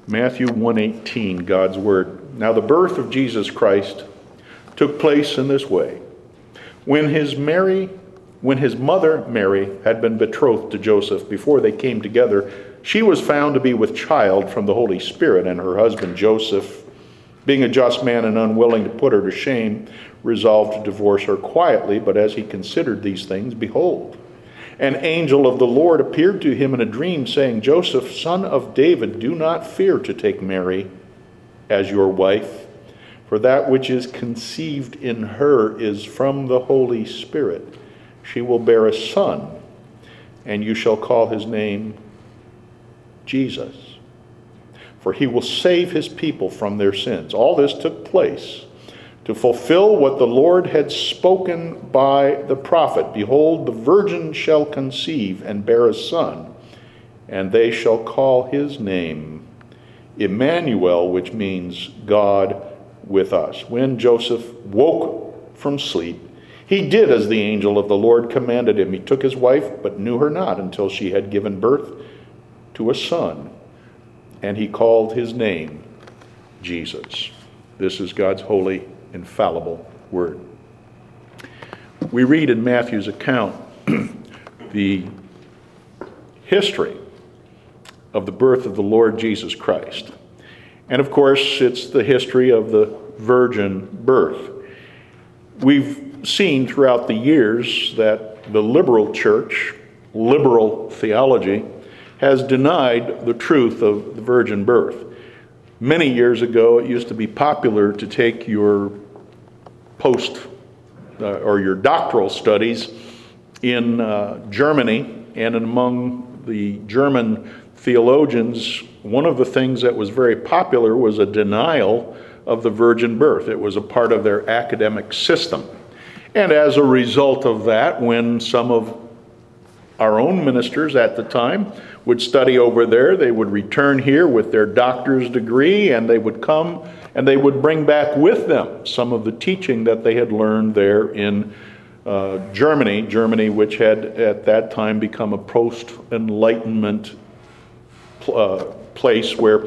Matthew 1:18, God's Word. Now the birth of Jesus Christ took place in this way. When his mother Mary had been betrothed to Joseph, before they came together, she was found to be with child from the Holy Spirit, and her husband Joseph, being a just man and unwilling to put her to shame, resolved to divorce her quietly. But as he considered these things, behold, an angel of the Lord appeared to him in a dream, saying, Joseph, son of David, do not fear to take Mary as your wife, for that which is conceived in her is from the Holy Spirit. She will bear a son, and you shall call his name Jesus, for he will save his people from their sins. All this took place to fulfill what the Lord had spoken by the prophet. Behold, the virgin shall conceive and bear a son, and they shall call his name Emmanuel, which means God with us. When Joseph woke from sleep, he did as the angel of the Lord commanded him. He took his wife, but knew her not until she had given birth to a son, and he called his name Jesus. This is God's holy, infallible word. We read in Matthew's account the history of the birth of the Lord Jesus Christ. And of course, it's the history of the virgin birth. We've seen throughout the years that the liberal church, liberal theology, has denied the truth of the virgin birth. Many years ago, it used to be popular to take your or your doctoral studies in Germany, and among the German theologians, one of the things that was very popular was a denial of the virgin birth. It was a part of their academic system. And as a result of that, when some of our own ministers at the time would study over there, they would return here with their doctor's degree, and they would come and they would bring back with them some of the teaching that they had learned there in Germany, which had at that time become a post-Enlightenment place where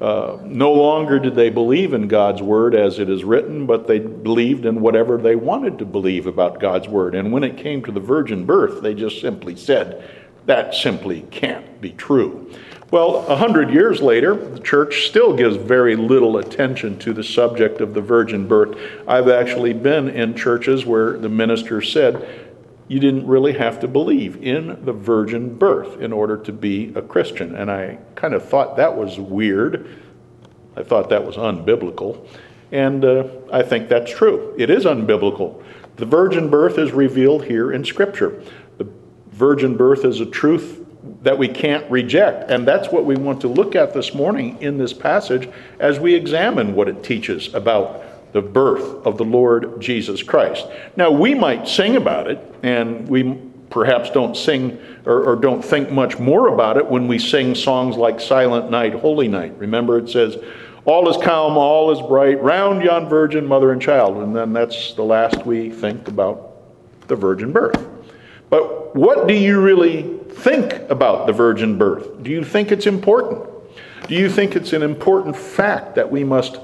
no longer did they believe in God's word as it is written, but they believed in whatever they wanted to believe about God's word. And when it came to the virgin birth, they just simply said, that simply can't be true. Well, 100 years later, the church still gives very little attention to the subject of the virgin birth. I've actually been in churches where the minister said, you didn't really have to believe in the virgin birth in order to be a Christian. And I kind of thought that was weird. I thought that was unbiblical. And I think that's true. It is unbiblical. The virgin birth is revealed here in Scripture. The virgin birth is a truth that we can't reject. And that's what we want to look at this morning in this passage as we examine what it teaches about the birth of the Lord Jesus Christ. Now, we might sing about it, and we perhaps don't sing or don't think much more about it when we sing songs like Silent Night, Holy Night. Remember, it says, all is calm, all is bright, round yon virgin mother and child. And then that's the last we think about the virgin birth. But what do you really think about the virgin birth? Do you think it's important? Do you think it's an important fact that we must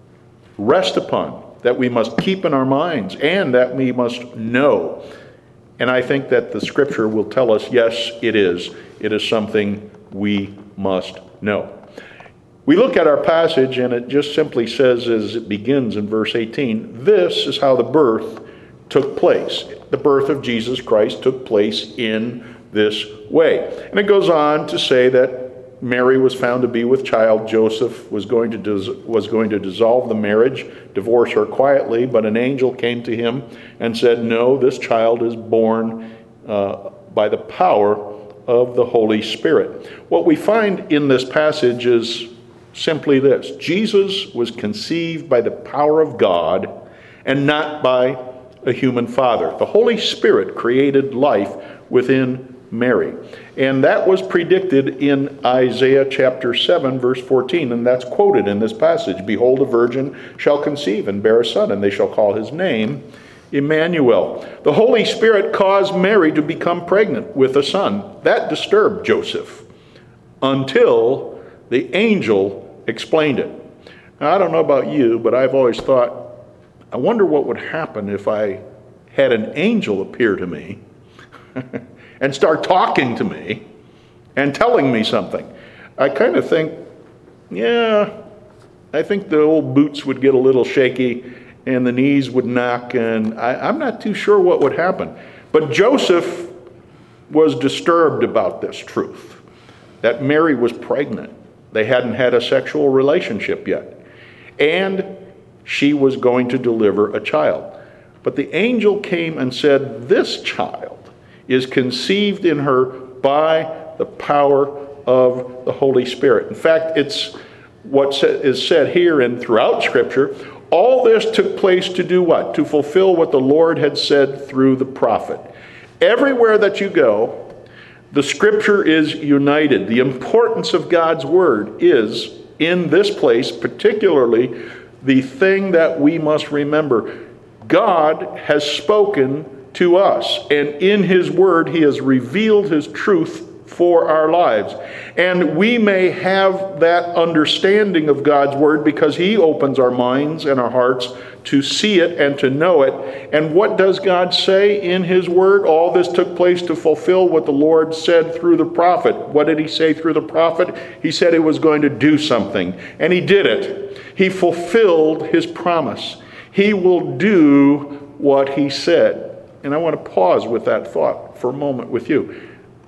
rest upon, that we must keep in our minds, and that we must know? And I think that the Scripture will tell us, yes, it is. It is something we must know. We look at our passage, and it just simply says, as it begins in verse 18, this is how the birth took place. The birth of Jesus Christ took place in this way. And it goes on to say that Mary was found to be with child. Joseph was going to dissolve the marriage, divorce her quietly, but an angel came to him and said, no, this child is born by the power of the Holy Spirit. What we find in this passage is simply this: Jesus was conceived by the power of God and not by a human father. The Holy Spirit created life within Mary. And that was predicted in Isaiah chapter 7, verse 14, and that's quoted in this passage. Behold, a virgin shall conceive and bear a son, and they shall call his name Emmanuel. The Holy Spirit caused Mary to become pregnant with a son. That disturbed Joseph until the angel explained it. Now, I don't know about you, but I've always thought, I wonder what would happen if I had an angel appear to me and start talking to me and telling me something. I kind of think, yeah, I think the old boots would get a little shaky and the knees would knock, and I'm not too sure what would happen. But Joseph was disturbed about this truth, that Mary was pregnant. They hadn't had a sexual relationship yet. And she was going to deliver a child. But the angel came and said, this child is conceived in her by the power of the Holy Spirit. In fact, it's what is said here and throughout Scripture. All this took place to do what? To fulfill what the Lord had said through the prophet. Everywhere that you go, the Scripture is united. The importance of God's Word is, in this place particularly, the thing that we must remember. God has spoken to us, and in His Word He has revealed His truth for our lives. And we may have that understanding of God's Word because He opens our minds and our hearts to see it and to know it. And what does God say in His Word? All this took place to fulfill what the Lord said through the prophet. What did He say through the prophet? He said He was going to do something, and He did it. He fulfilled His promise. He will do what He said. And I want to pause with that thought for a moment with you.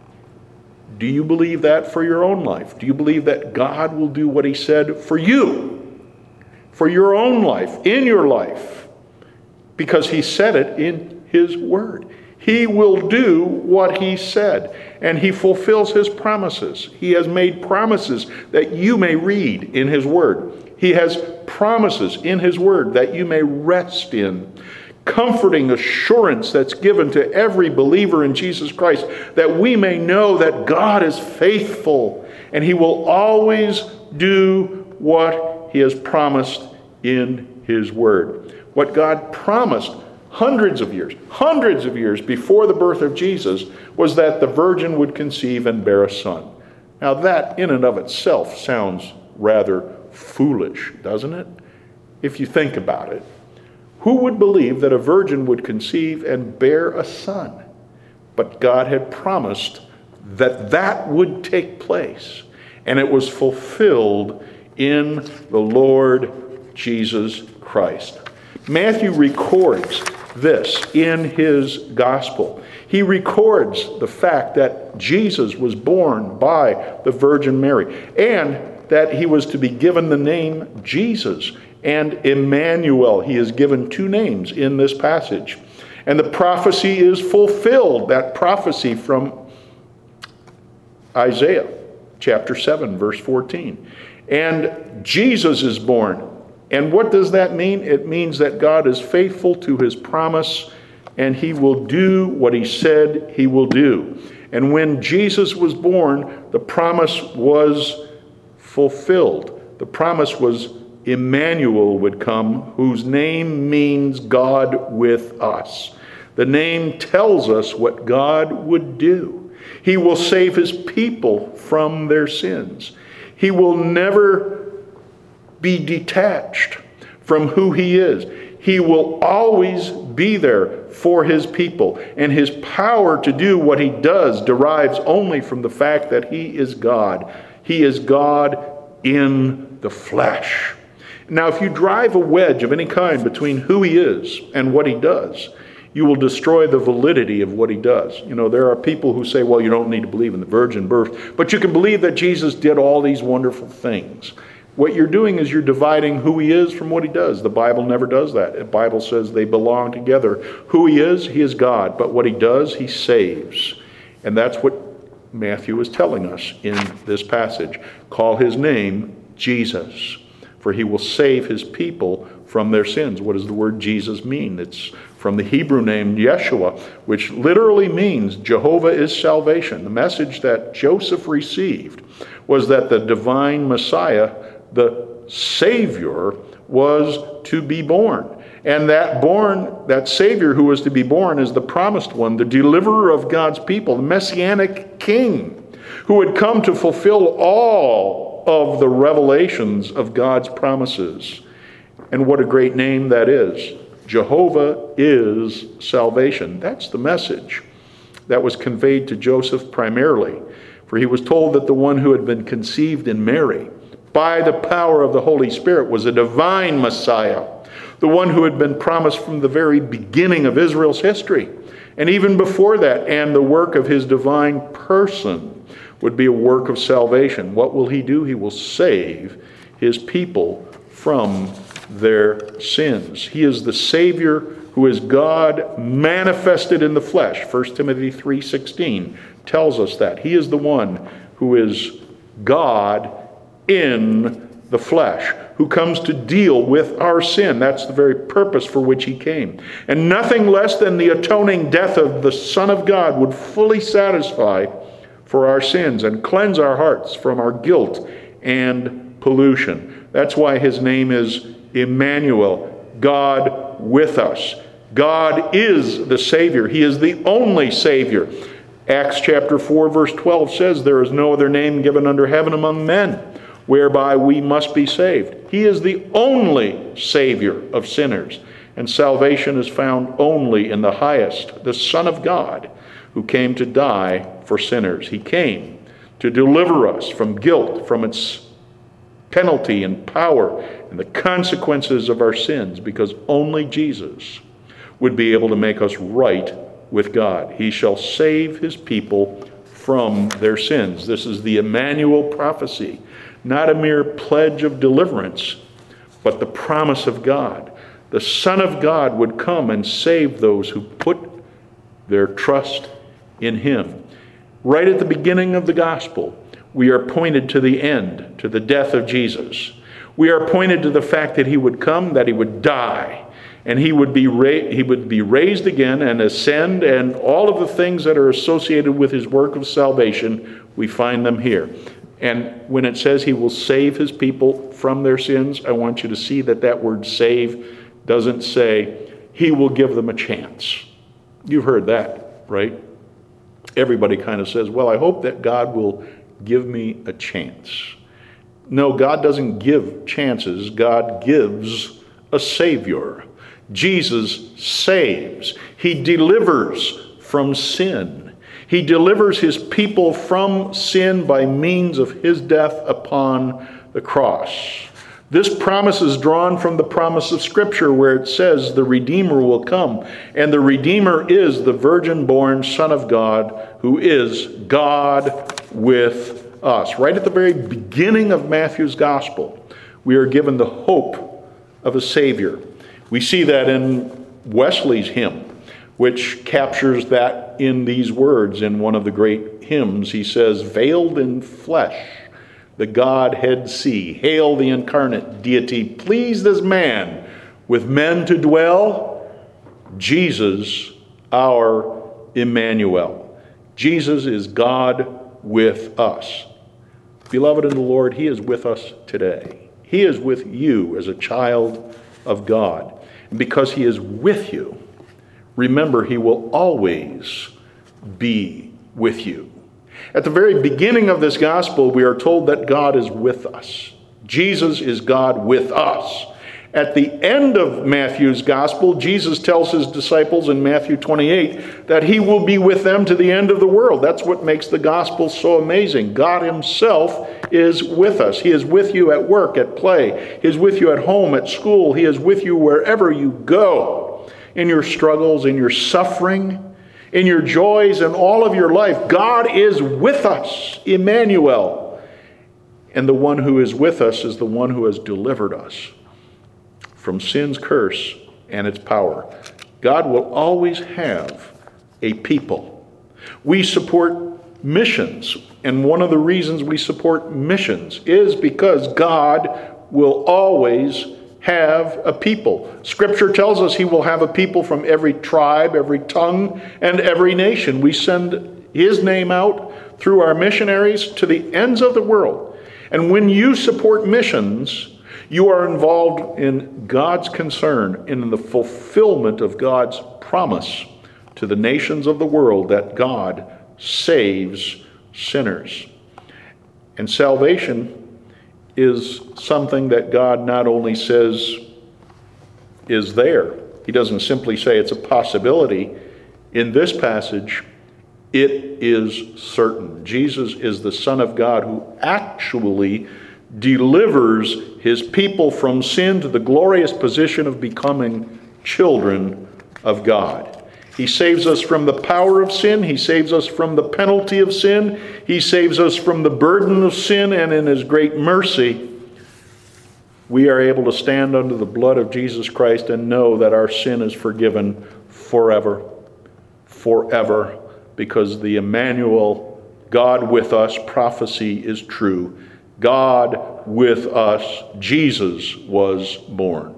Do you believe that for your own life? Do you believe that God will do what He said for you? For your own life, in your life? Because He said it in His Word. He will do what He said. And He fulfills His promises. He has made promises that you may read in His Word. He has promises in His Word that you may rest in. Comforting assurance that's given to every believer in Jesus Christ, that we may know that God is faithful and He will always do what He has promised in His Word. What God promised hundreds of years before the birth of Jesus was that the virgin would conceive and bear a son. Now that in and of itself sounds rather foolish, doesn't it? If you think about it. Who would believe that a virgin would conceive and bear a son? But God had promised that that would take place. And it was fulfilled in the Lord Jesus Christ. Matthew records this in his gospel. He records the fact that Jesus was born by the Virgin Mary, and that He was to be given the name Jesus. And Emmanuel, He is given two names in this passage. And the prophecy is fulfilled, that prophecy from Isaiah chapter 7, verse 14. And Jesus is born. And what does that mean? It means that God is faithful to His promise, and He will do what He said He will do. And when Jesus was born, the promise was fulfilled. The promise was Emmanuel would come, whose name means God with us. The name tells us what God would do. He will save His people from their sins. He will never be detached from who He is. He will always be there for His people. And His power to do what He does derives only from the fact that He is God. He is God in the flesh. Now, if you drive a wedge of any kind between who He is and what He does, you will destroy the validity of what He does. You know, there are people who say, well, you don't need to believe in the virgin birth, but you can believe that Jesus did all these wonderful things. What you're doing is you're dividing who He is from what He does. The Bible never does that. The Bible says they belong together. Who He is God, but what He does, He saves. And that's what Matthew is telling us in this passage. Call His name Jesus, for He will save His people from their sins. What does the word Jesus mean? It's from the Hebrew name Yeshua, which literally means Jehovah is salvation. The message that Joseph received was that the divine Messiah, the Savior, was to be born. And that Savior who was to be born is the promised one, the deliverer of God's people, the Messianic King, who had come to fulfill all of the revelations of God's promises. And what a great name that is. Jehovah is salvation. That's the message that was conveyed to Joseph primarily. For he was told that the one who had been conceived in Mary by the power of the Holy Spirit was a divine Messiah, the one who had been promised from the very beginning of Israel's history. And even before that, and the work of his divine person would be a work of salvation. What will he do? He will save his people from their sins. He is the Savior who is God manifested in the flesh. 1 Timothy 3:16 tells us that. He is the one who is God in the flesh, who comes to deal with our sin. That's the very purpose for which he came. And nothing less than the atoning death of the Son of God would fully satisfy for our sins and cleanse our hearts from our guilt and pollution. That's why his name is Emmanuel, God with us. God is the Savior. He is the only Savior. Acts chapter 4 verse 12 says, "There is no other name given under heaven among men whereby we must be saved." He is the only Savior of sinners. And salvation is found only in the highest, the Son of God, who came to die for sinners. He came to deliver us from guilt, from its penalty and power and the consequences of our sins, because only Jesus would be able to make us right with God. He shall save his people from their sins. This is the Emmanuel prophecy, not a mere pledge of deliverance, but the promise of God. The Son of God would come and save those who put their trust in him. Right at the beginning of the gospel, we are pointed to the end, to the death of Jesus. We are pointed to the fact that he would come, that he would die, and he would be raised again and ascend, and all of the things that are associated with his work of salvation, we find them here. And when it says he will save his people from their sins, I want you to see that that word save doesn't say he will give them a chance. You've heard that, right? Everybody kind of says, well, I hope that God will give me a chance. No, God doesn't give chances. God gives a Savior. Jesus saves. He delivers from sin. He delivers his people from sin by means of his death upon the cross. This promise is drawn from the promise of Scripture, where it says the Redeemer will come. And the Redeemer is the virgin-born Son of God, who is God with us. Right at the very beginning of Matthew's Gospel, we are given the hope of a Savior. We see that in Wesley's hymn, which captures that in these words in one of the great hymns. He says, "Veiled in flesh, the Godhead see. Hail the incarnate deity, pleased as man with men to dwell. Jesus, our Emmanuel." Jesus is God with us. Beloved in the Lord, he is with us today. He is with you as a child of God. And because he is with you, remember, he will always be with you. At the very beginning of this gospel, we are told that God is with us. Jesus is God with us. At the end of Matthew's gospel, Jesus tells his disciples in Matthew 28 that he will be with them to the end of the world. That's what makes the gospel so amazing. God himself is with us. He is with you at work, at play. He is with you at home, at school. He is with you wherever you go. In your struggles, in your suffering, in your joys, and all of your life, God is with us, Emmanuel. And the one who is with us is the one who has delivered us from sin's curse and its power. God will always have a people. We support missions, and one of the reasons we support missions is because God will always have a people. Scripture tells us he will have a people from every tribe, every tongue, and every nation. We send his name out through our missionaries to the ends of the world. And when you support missions, you are involved in God's concern, in the fulfillment of God's promise to the nations of the world that God saves sinners. And salvation is something that God not only says is there, he doesn't simply say it's a possibility. In this passage, it is certain. Jesus is the Son of God who actually delivers his people from sin to the glorious position of becoming children of God. He saves us from the power of sin. He saves us from the penalty of sin. He saves us from the burden of sin, and in his great mercy, we are able to stand under the blood of Jesus Christ and know that our sin is forgiven forever, because the Emmanuel, God with us, prophecy is true. God with us, Jesus was born.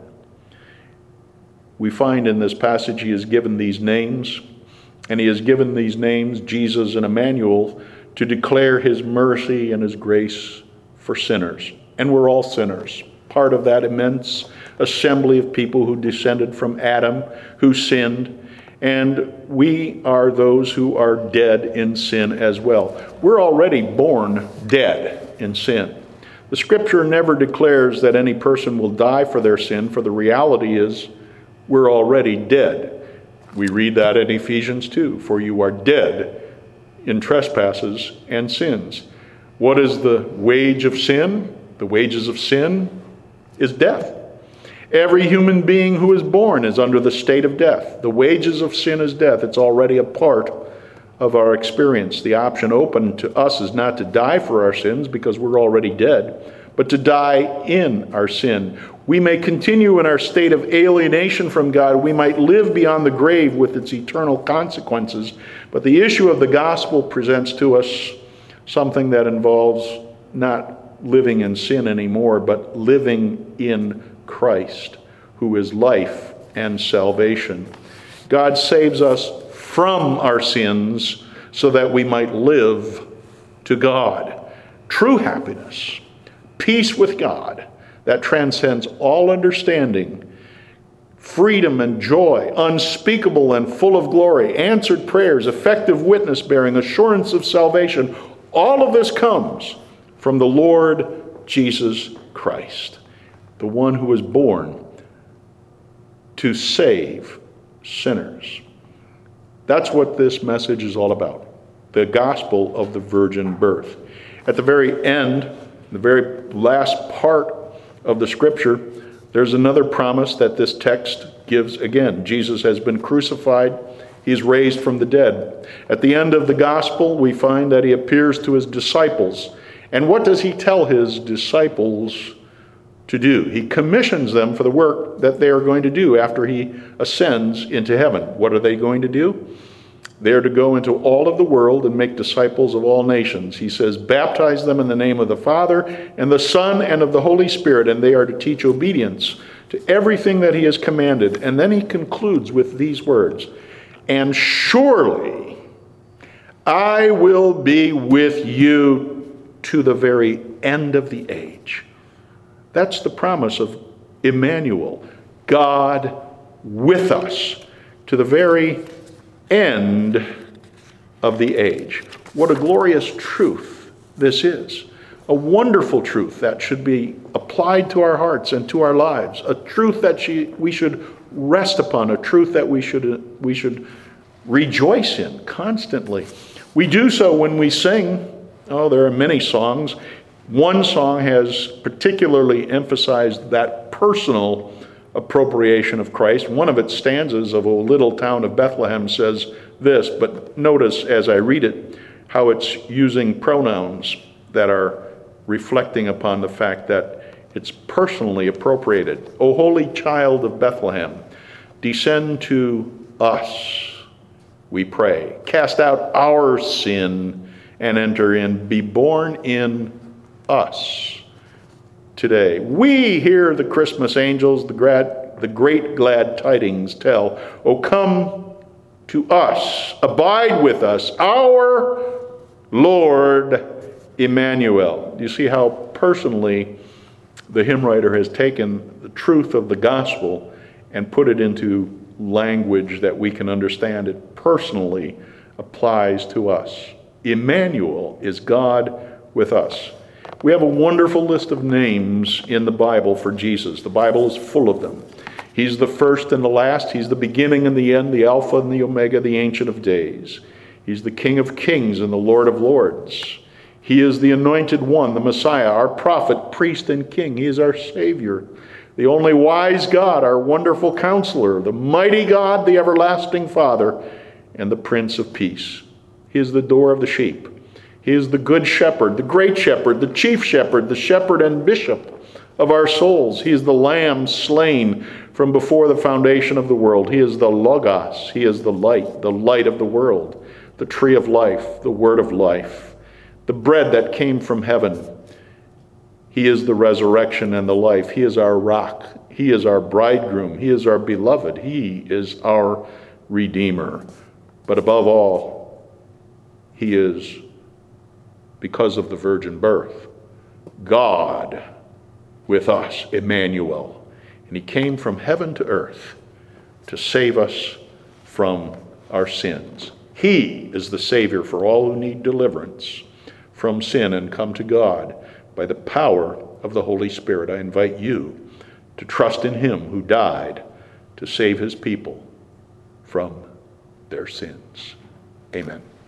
We find in this passage he has given these names, and he has given these names, Jesus and Emmanuel, to declare his mercy and his grace for sinners. And we're all sinners, part of that immense assembly of people who descended from Adam, who sinned, and we are those who are dead in sin as well. We're already born dead in sin. The Scripture never declares that any person will die for their sin, for the reality is we're already dead. We read that in Ephesians 2, for you are dead in trespasses and sins. What is the wage of sin? The wages of sin is death. Every human being who is born is under the state of death. The wages of sin is death. It's already a part of our experience. The option open to us is not to die for our sins because we're already dead, but to die in our sin. We may continue in our state of alienation from God. We might live beyond the grave with its eternal consequences. But the issue of the gospel presents to us something that involves not living in sin anymore, but living in Christ, who is life and salvation. God saves us from our sins so that we might live to God. True happiness, peace with God that transcends all understanding, freedom and joy, unspeakable and full of glory, answered prayers, effective witness bearing, assurance of salvation. All of this comes from the Lord Jesus Christ, the one who was born to save sinners. That's what this message is all about, the gospel of the virgin birth. At the very end, the very last part of the Scripture, there's another promise that this text gives again. Jesus has been crucified. He's raised from the dead. At the end of the gospel, we find that he appears to his disciples. And what does he tell his disciples to do? He commissions them for the work that they are going to do after he ascends into heaven. What are they going to do? They are to go into all of the world and make disciples of all nations. He says, baptize them in the name of the Father and the Son and of the Holy Spirit, and they are to teach obedience to everything that he has commanded. And then he concludes with these words, and surely I will be with you to the very end of the age. That's the promise of Emmanuel, God with us, to the very end of the age. What a glorious truth this is. A wonderful truth that should be applied to our hearts and to our lives. A truth that we should rest upon. A truth that we should rejoice in constantly. We do so when we sing. Oh, there are many songs. One song has particularly emphasized that personal appropriation of Christ. One of its stanzas of O Little Town of Bethlehem says this, but notice as I read it how it's using pronouns that are reflecting upon the fact that it's personally appropriated. O Holy Child of Bethlehem, descend to us, we pray. Cast out our sin and enter in. Be born in us today. We hear the Christmas angels, the great glad tidings tell. Oh, come to us, abide with us, our Lord Emmanuel. Do you see how personally the hymn writer has taken the truth of the gospel and put it into language that we can understand? It personally applies to us. Emmanuel is God with us. We have a wonderful list of names in the Bible for Jesus. The Bible is full of them. He's the first and the last. He's the beginning and the end, the Alpha and the Omega, the Ancient of Days. He's the King of Kings and the Lord of Lords. He is the Anointed One, the Messiah, our prophet, priest, and king. He is our Savior, the only wise God, our wonderful Counselor, the mighty God, the everlasting Father, and the Prince of Peace. He is the door of the sheep. He is the good shepherd, the great shepherd, the chief shepherd, the shepherd and bishop of our souls. He is the Lamb slain from before the foundation of the world. He is the Logos. He is the light of the world, the tree of life, the word of life, the bread that came from heaven. He is the resurrection and the life. He is our rock. He is our bridegroom. He is our beloved. He is our Redeemer. But above all, he is, because of the virgin birth, God with us, Emmanuel. And he came from heaven to earth to save us from our sins. He is the Savior for all who need deliverance from sin and come to God by the power of the Holy Spirit. I invite you to trust in him who died to save his people from their sins. Amen.